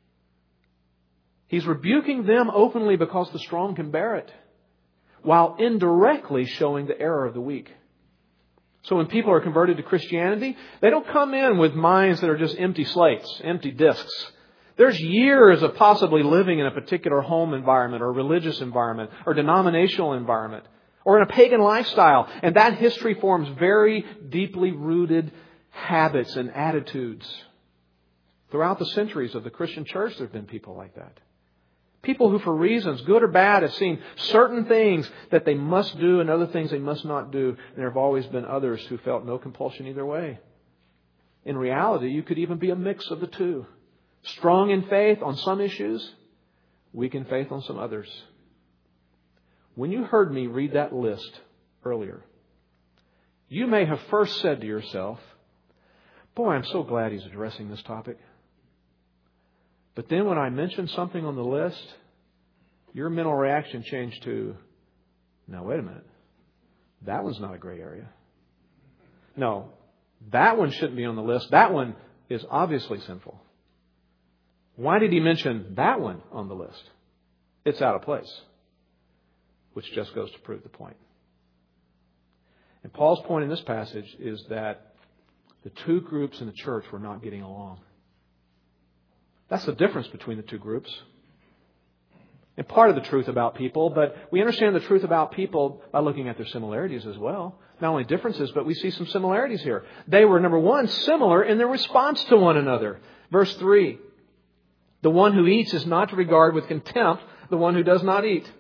He's rebuking them openly because the strong can bear it, while indirectly showing the error of the weak. So when people are converted to Christianity, they don't come in with minds that are just empty slates, empty discs. There's years of possibly living in a particular home environment or religious environment or denominational environment or in a pagan lifestyle. And that history forms very deeply rooted habits and attitudes. Throughout the centuries of the Christian church, there have been people like that. People who, for reasons, good or bad, have seen certain things that they must do and other things they must not do. And there have always been others who felt no compulsion either way. In reality, you could even be a mix of the two. Strong in faith on some issues, weak in faith on some others. When you heard me read that list earlier, you may have first said to yourself, boy, I'm so glad he's addressing this topic. But then when I mentioned something on the list, your mental reaction changed to, now wait a minute, that one's not a gray area. No, that one shouldn't be on the list. That one is obviously sinful. Why did he mention that one on the list? It's out of place, which just goes to prove the point. And Paul's point in this passage is that the two groups in the church were not getting along. That's the difference between the two groups. And part of the truth about people, but we understand the truth about people by looking at their similarities as well. Not only differences, but we see some similarities here. They were, number one, similar in their response to one another. Verse 3, the one who eats is not to regard with contempt the one who does not eat.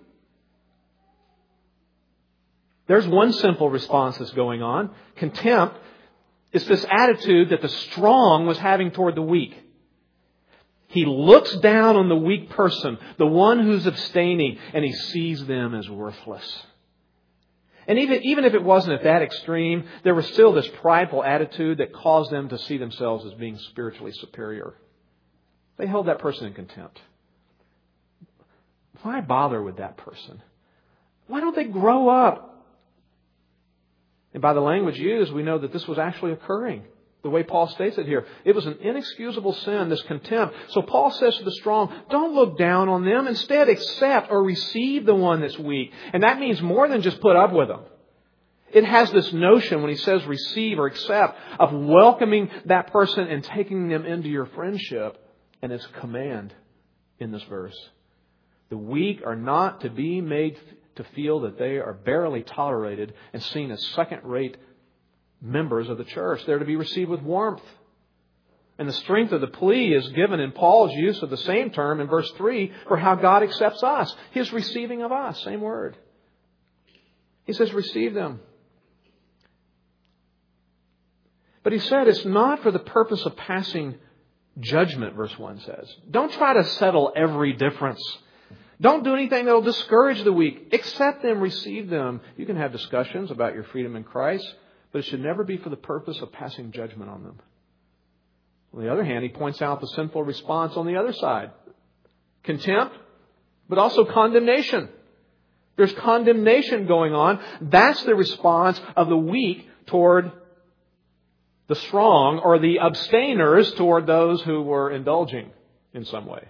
There's one simple response that's going on. Contempt is this attitude that the strong was having toward the weak. He looks down on the weak person, the one who's abstaining, and he sees them as worthless. And even if it wasn't at that extreme, there was still this prideful attitude that caused them to see themselves as being spiritually superior. They held that person in contempt. Why bother with that person? Why don't they grow up? And by the language used, we know that this was actually occurring. The way Paul states it here. It was an inexcusable sin, this contempt. So Paul says to the strong, don't look down on them. Instead, accept or receive the one that's weak. And that means more than just put up with them. It has this notion, when he says receive or accept, of welcoming that person and taking them into your friendship. And it's a command. in this verse. The weak are not to be made to feel that they are barely tolerated and seen as second-rate members of the church. They're to be received with warmth. And the strength of the plea is given in Paul's use of the same term in verse 3 for how God accepts us. His receiving of us. Same word. He says, receive them. But he said it's not for the purpose of passing judgment, verse 1 says. Don't try to settle every difference. Don't do anything that will discourage the weak. Accept them, receive them. You can have discussions about your freedom in Christ, but it should never be for the purpose of passing judgment on them. On the other hand, he points out the sinful response on the other side. Contempt, but also condemnation. There's condemnation going on. That's the response of the weak toward the strong, or the abstainers toward those who were indulging in some way.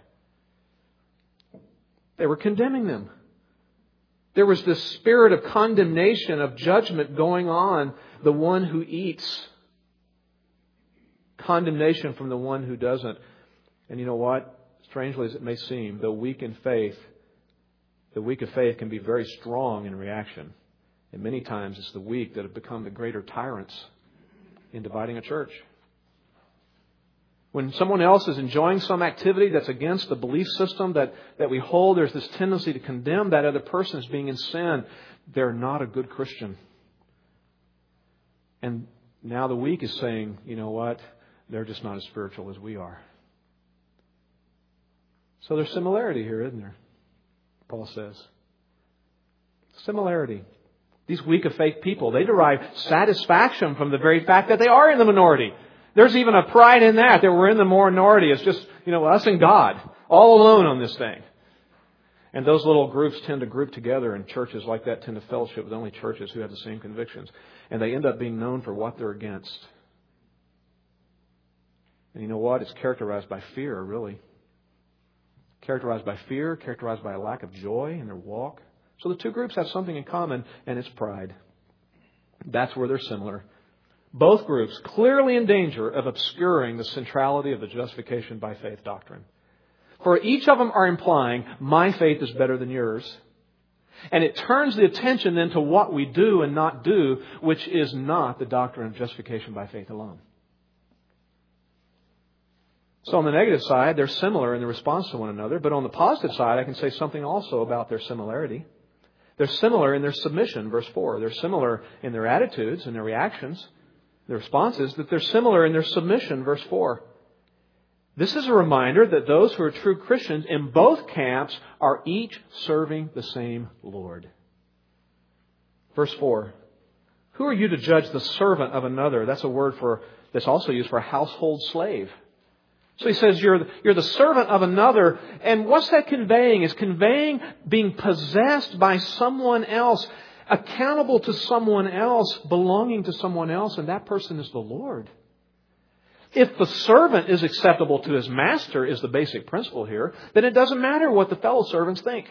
They were condemning them. There was this spirit of condemnation, of judgment going on the one who eats. Condemnation from the one who doesn't. And you know what? Strangely as it may seem, though weak in faith, the weak of faith can be very strong in reaction. And many times it's the weak that have become the greater tyrants in dividing a church. When someone else is enjoying some activity that's against the belief system that we hold, there's this tendency to condemn that other person as being in sin. They're not a good Christian. And now the weak is saying, you know what? They're just not as spiritual as we are. So there's similarity here, isn't there? Paul says. Similarity. These weak of faith people, they derive satisfaction from the very fact that they are in the minority. There's even a pride in that we're in the minority. It's just, us and God, all alone on this thing. And those little groups tend to group together, and churches like that tend to fellowship with only churches who have the same convictions. And they end up being known for what they're against. And you know what? It's characterized by fear, really. Characterized by fear, characterized by a lack of joy in their walk. So the two groups have something in common, and it's pride. That's where they're similar. Both groups clearly in danger of obscuring the centrality of the justification by faith doctrine. For each of them are implying, my faith is better than yours. And it turns the attention then to what we do and not do, which is not the doctrine of justification by faith alone. So on the negative side, they're similar in the response to one another. But on the positive side, I can say something also about their similarity. They're similar in their submission, verse 4. They're similar in their attitudes and their reactions, their responses, that they're similar in their submission, verse 4. This is a reminder that those who are true Christians in both camps are each serving the same Lord. Verse 4. Who are you to judge the servant of another? That's a word that's also used for a household slave. So he says you're the servant of another. And what's that conveying? It's conveying being possessed by someone else, accountable to someone else, belonging to someone else, and that person is the Lord. If the servant is acceptable to his master, is the basic principle here, then it doesn't matter what the fellow servants think.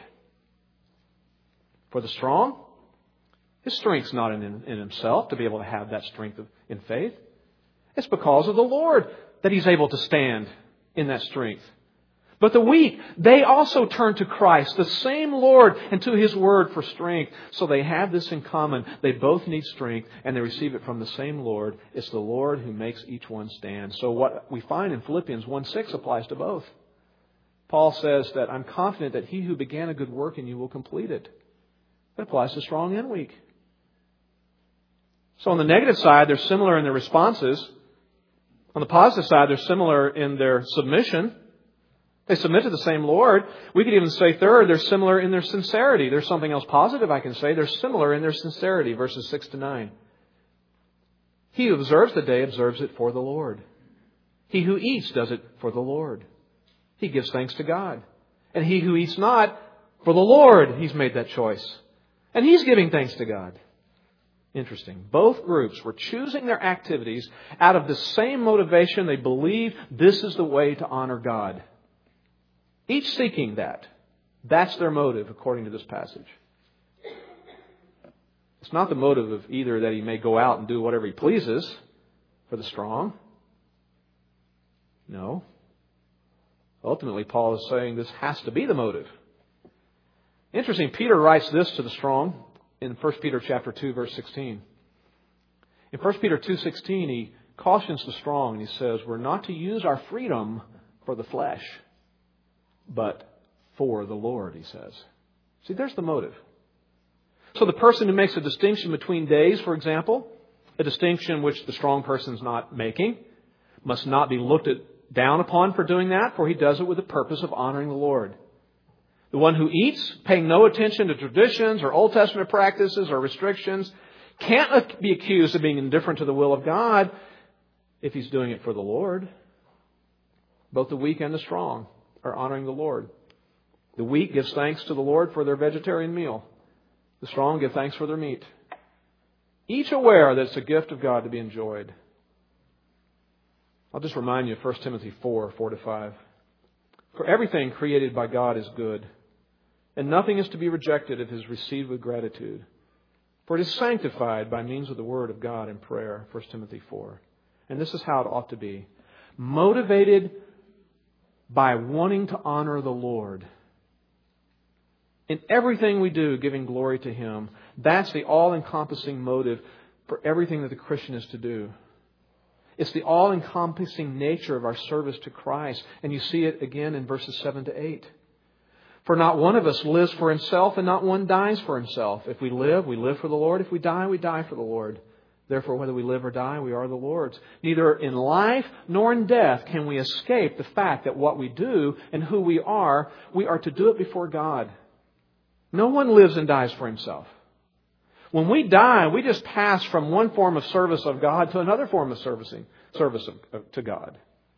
For the strong, his strength's not in himself to be able to have that strength in faith. It's because of the Lord that he's able to stand in that strength. But the weak, they also turn to Christ, the same Lord, and to His Word for strength. So they have this in common. They both need strength, and they receive it from the same Lord. It's the Lord who makes each one stand. So what we find in Philippians 1:6 applies to both. Paul says that I'm confident that He who began a good work in you will complete it. That applies to strong and weak. So on the negative side, they're similar in their responses. On the positive side, they're similar in their submission. They submit to the same Lord. We could even say third, they're similar in their sincerity. There's something else positive I can say. They're similar in their sincerity, verses 6 to 9. He who observes the day observes it for the Lord. He who eats does it for the Lord. He gives thanks to God. And he who eats not, for the Lord, he's made that choice. And he's giving thanks to God. Interesting. Both groups were choosing their activities out of the same motivation. They believe this is the way to honor God. Each seeking that. That's their motive, according to this passage. It's not the motive of either that he may go out and do whatever he pleases for the strong. No. Ultimately, Paul is saying this has to be the motive. Interesting, Peter writes this to the strong in 1 Peter chapter 2, verse 16. In 1 Peter 2:16, he cautions the strong and he says, we're not to use our freedom for the flesh, but for the Lord, he says. See, there's the motive. So the person who makes a distinction between days, for example, a distinction which the strong person's not making, must not be looked down upon for doing that, for he does it with the purpose of honoring the Lord. The one who eats, paying no attention to traditions or Old Testament practices or restrictions, can't be accused of being indifferent to the will of God if he's doing it for the Lord. Both the weak and the strong are honoring the Lord. The weak gives thanks to the Lord for their vegetarian meal. The strong give thanks for their meat. Each aware that it's a gift of God to be enjoyed. I'll just remind you of 1 Timothy 4:4-5. For everything created by God is good, and nothing is to be rejected if it is received with gratitude. For it is sanctified by means of the Word of God in prayer, 1 Timothy 4. And this is how it ought to be. Motivated by wanting to honor the Lord. In everything we do, giving glory to Him. That's the all-encompassing motive for everything that the Christian is to do. It's the all-encompassing nature of our service to Christ. And you see it again in verses 7-8. For not one of us lives for himself, and not one dies for himself. If we live for the Lord. If we die for the Lord. Therefore, whether we live or die, we are the Lord's. Neither in life nor in death can we escape the fact that what we do and who we are to do it before God. No one lives and dies for himself. When we die, we just pass from one form of service of God to another form of service to God.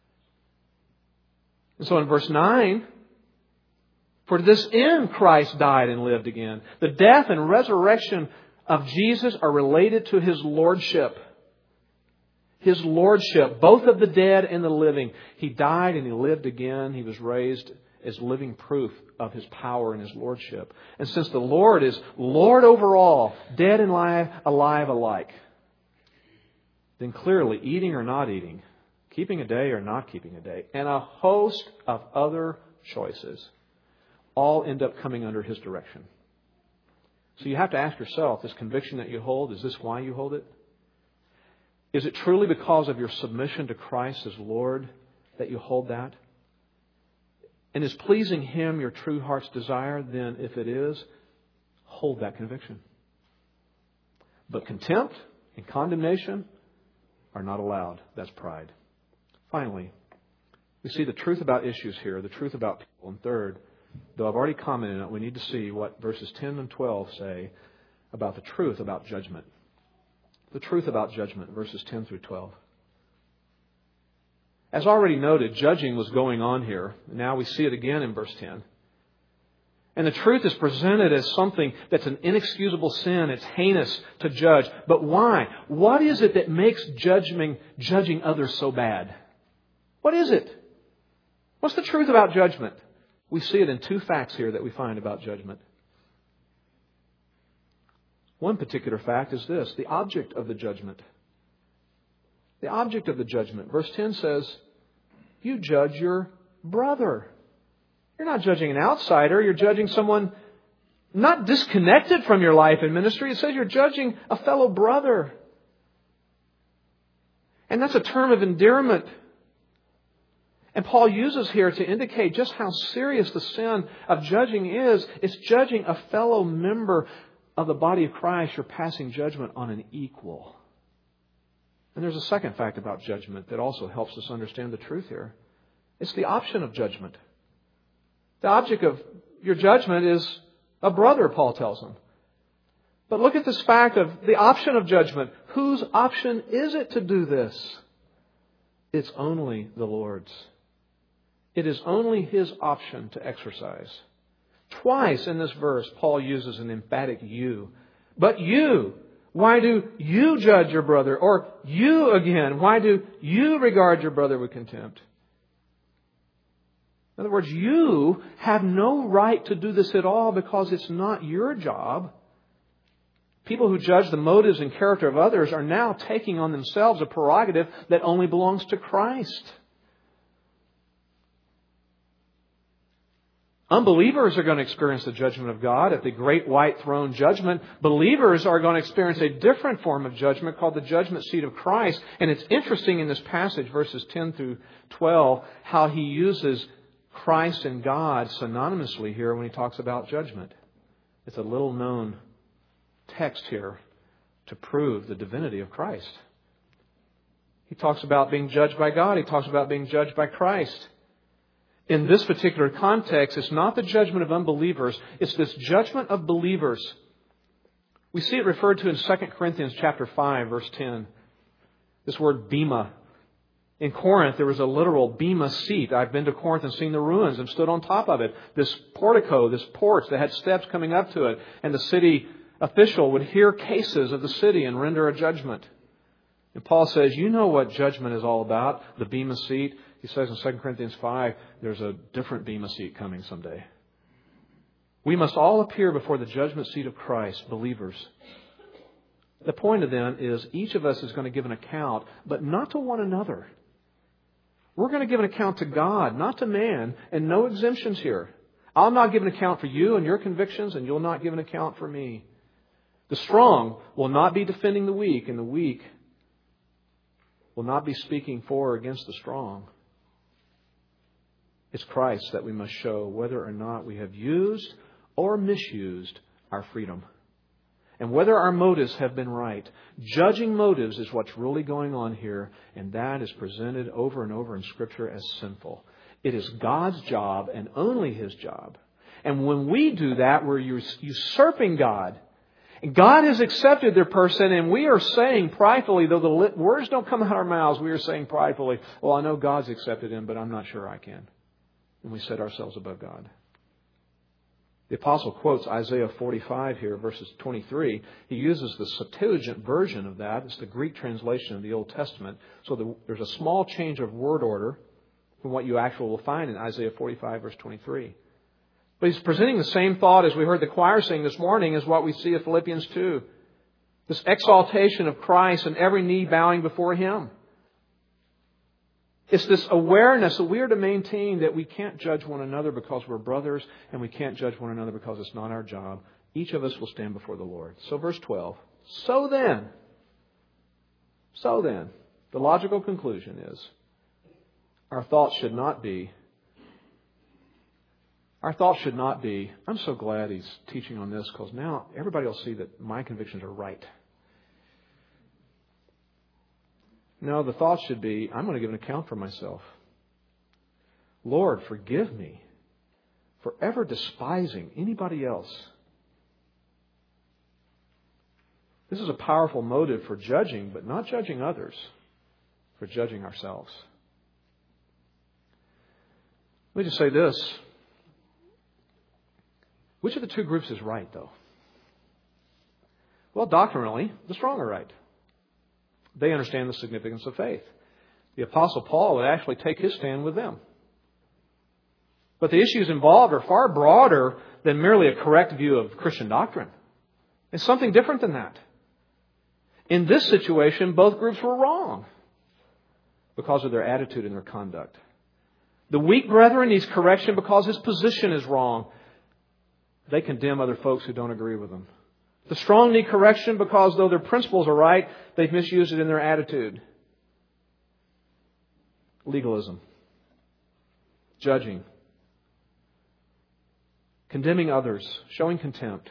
And so in verse 9, for to this end Christ died and lived again. The death and resurrection of Jesus are related to His Lordship. His Lordship, both of the dead and the living. He died and He lived again. He was raised as living proof of His power and His Lordship. And since the Lord is Lord over all, dead and alive alike, then clearly eating or not eating, keeping a day or not keeping a day, and a host of other choices all end up coming under His direction. So you have to ask yourself, this conviction that you hold, is this why you hold it? Is it truly because of your submission to Christ as Lord that you hold that? And is pleasing Him your true heart's desire? Then, if it is, hold that conviction. But contempt and condemnation are not allowed. That's pride. Finally, we see the truth about issues here, the truth about people. And third, though I've already commented on it, we need to see what verses 10 and 12 say about the truth about judgment. The truth about judgment, verses 10 through 12. As already noted, judging was going on here. Now we see it again in verse 10. And the truth is presented as something that's an inexcusable sin. It's heinous to judge. But why? What is it that makes judging others so bad? What is it? What's the truth about judgment? We see it in two facts here that we find about judgment. One particular fact is this, the object of the judgment. The object of the judgment. Verse 10 says, you judge your brother. You're not judging an outsider. You're judging someone not disconnected from your life and ministry. It says you're judging a fellow brother. And that's a term of endearment. And Paul uses here to indicate just how serious the sin of judging is. It's judging a fellow member of the body of Christ. You're passing judgment on an equal. And there's a second fact about judgment that also helps us understand the truth here. It's the option of judgment. The object of your judgment is a brother, Paul tells them. But look at this fact of the option of judgment. Whose option is it to do this? It's only the Lord's. It is only His option to exercise. Twice in this verse, Paul uses an emphatic you. But you, why do you judge your brother? Or you again, why do you regard your brother with contempt? In other words, you have no right to do this at all because it's not your job. People who judge the motives and character of others are now taking on themselves a prerogative that only belongs to Christ. Unbelievers are going to experience the judgment of God at the great white throne judgment. Believers are going to experience a different form of judgment called the judgment seat of Christ. And it's interesting in this passage, verses 10 through 12, how he uses Christ and God synonymously here when he talks about judgment. It's a little known text here to prove the divinity of Christ. He talks about being judged by God. He talks about being judged by Christ. In this particular context, it's not the judgment of unbelievers. It's this judgment of believers. We see it referred to in 2 Corinthians chapter 5, verse 10. This word bema. In Corinth, there was a literal bema seat. I've been to Corinth and seen the ruins and stood on top of it. This portico, this porch that had steps coming up to it. And the city official would hear cases of the city and render a judgment. And Paul says, you know what judgment is all about, the bema seat. He says in 2 Corinthians 5, there's a different bema seat coming someday. We must all appear before the judgment seat of Christ, believers. The point of then is each of us is going to give an account, but not to one another. We're going to give an account to God, not to man, and no exemptions here. I'll not give an account for you and your convictions, and you'll not give an account for me. The strong will not be defending the weak, and the weak will not be speaking for or against the strong. It's Christ that we must show whether or not we have used or misused our freedom. And whether our motives have been right. Judging motives is what's really going on here, and that is presented over and over in Scripture as sinful. It is God's job and only His job. And when we do that, we're usurping God. And God has accepted their person, and we are saying pridefully, though the words don't come out of our mouths, we are saying pridefully, well, I know God's accepted him, but I'm not sure I can. And we set ourselves above God. The Apostle quotes Isaiah 45 here, verses 23. He uses the Septuagint version of that. It's the Greek translation of the Old Testament. So there's a small change of word order from what you actually will find in Isaiah 45, verse 23. But he's presenting the same thought as we heard the choir sing this morning as what we see in Philippians 2. This exaltation of Christ and every knee bowing before Him. It's this awareness that we are to maintain that we can't judge one another because we're brothers, and we can't judge one another because it's not our job. Each of us will stand before the Lord. So verse 12. So then, the logical conclusion is, our thoughts should not be, I'm so glad he's teaching on this because now everybody will see that my convictions are right. No, the thought should be, I'm going to give an account for myself. Lord, forgive me for ever despising anybody else. This is a powerful motive for judging, but not judging others, for judging ourselves. Let me just say this. Which of the two groups is right, though? Well, doctrinally, the strong are right. They understand the significance of faith. The Apostle Paul would actually take his stand with them. But the issues involved are far broader than merely a correct view of Christian doctrine. It's something different than that. In this situation, both groups were wrong because of their attitude and their conduct. The weak brethren needs correction because his position is wrong. They condemn other folks who don't agree with them. The strong need correction because though their principles are right, they've misused it in their attitude. Legalism. Judging. Condemning others. Showing contempt.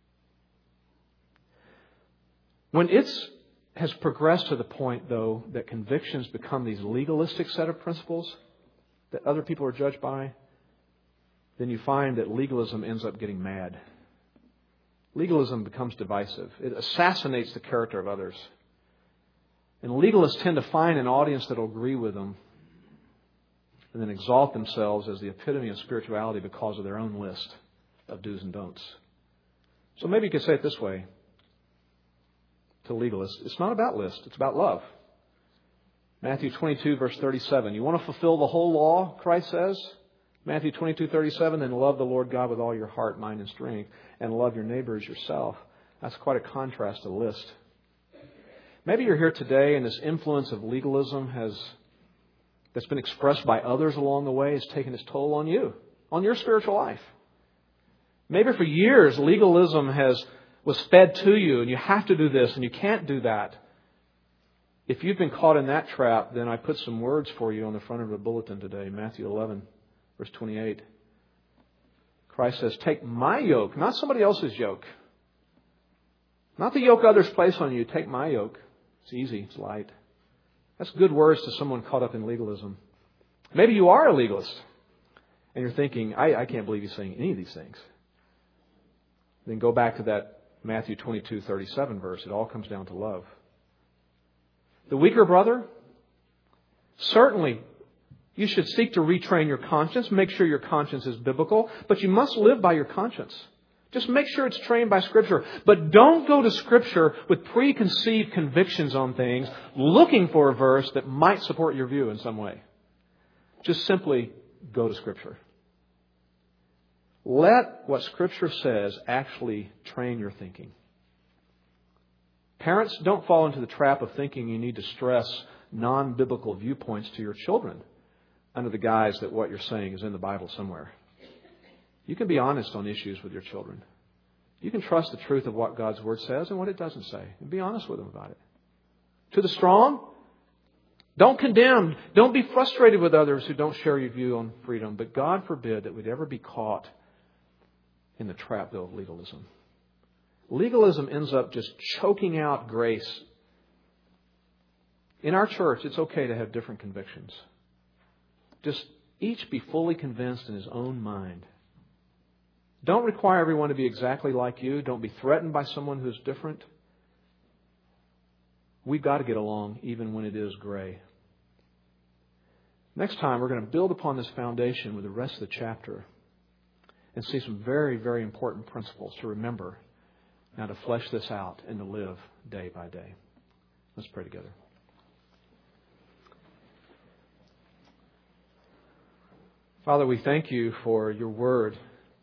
When it has progressed to the point, though, that convictions become these legalistic set of principles that other people are judged by, then you find that legalism ends up getting mad. Legalism becomes divisive. It assassinates the character of others. And legalists tend to find an audience that will agree with them and then exalt themselves as the epitome of spirituality because of their own list of do's and don'ts. So maybe you could say it this way to legalists. It's not about list. It's about love. Matthew 22, verse 37. You want to fulfill the whole law, Christ says? Matthew 22:37, then love the Lord God with all your heart, mind, and strength, and love your neighbor as yourself. That's quite a contrast to list. Maybe you're here today and this influence of legalism that's been expressed by others along the way has taken its toll on you. on your spiritual life. Maybe for years legalism was fed to you and you have to do this and you can't do that. If you've been caught in that trap, then I put some words for you on the front of the bulletin today. Matthew 11, verse 28. Christ says, take my yoke, not somebody else's yoke. Not the yoke others place on you. Take my yoke. It's easy. It's light. That's good words to someone caught up in legalism. Maybe you are a legalist and you're thinking, I can't believe he's saying any of these things. Then go back to that Matthew 22:37 verse. It all comes down to love. The weaker brother, certainly you should seek to retrain your conscience. Make sure your conscience is biblical. But you must live by your conscience. Just make sure it's trained by Scripture. But don't go to Scripture with preconceived convictions on things, looking for a verse that might support your view in some way. Just simply go to Scripture. Let what Scripture says actually train your thinking. Parents, don't fall into the trap of thinking you need to stress non-biblical viewpoints to your children under the guise that what you're saying is in the Bible somewhere. You can be honest on issues with your children. You can trust the truth of what God's Word says and what it doesn't say. And be honest with them about it. To the strong, don't condemn. Don't be frustrated with others who don't share your view on freedom. But God forbid that we'd ever be caught in the trap, though, of legalism. Legalism ends up just choking out grace. In our church, it's okay to have different convictions. Just each be fully convinced in his own mind. Don't require everyone to be exactly like you. Don't be threatened by someone who's different. We've got to get along even when it is gray. Next time, we're going to build upon this foundation with the rest of the chapter and see some very, very important principles to remember. Now to flesh this out and to live day by day. Let's pray together. Father, we thank you for your word.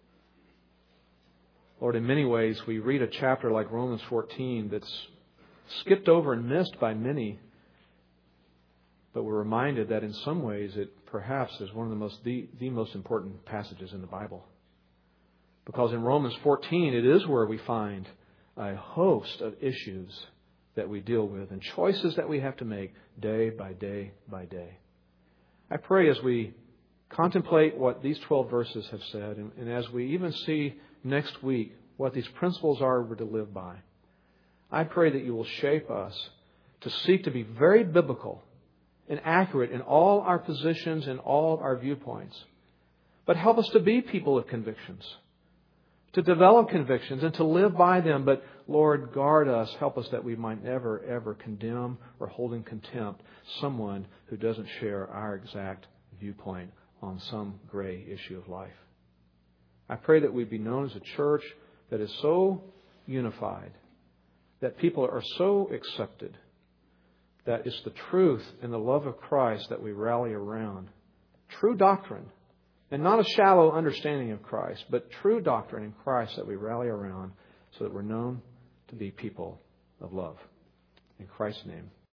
Lord, in many ways, we read a chapter like Romans 14 that's skipped over and missed by many. But we're reminded that in some ways it perhaps is one of the most important passages in the Bible. Because in Romans 14, it is where we find a host of issues that we deal with and choices that we have to make day by day by day. I pray as we contemplate what these 12 verses have said and as we even see next week what these principles are we're to live by, I pray that you will shape us to seek to be very biblical and accurate in all our positions and all our viewpoints. But help us to be people of convictions, to develop convictions and to live by them. But Lord, guard us. Help us that we might never, ever condemn or hold in contempt someone who doesn't share our exact viewpoint on some gray issue of life. I pray that we be known as a church that is so unified, that people are so accepted, that it's the truth and the love of Christ that we rally around. True doctrine. And not a shallow understanding of Christ, but true doctrine in Christ that we rally around so that we're known to be people of love. In Christ's name.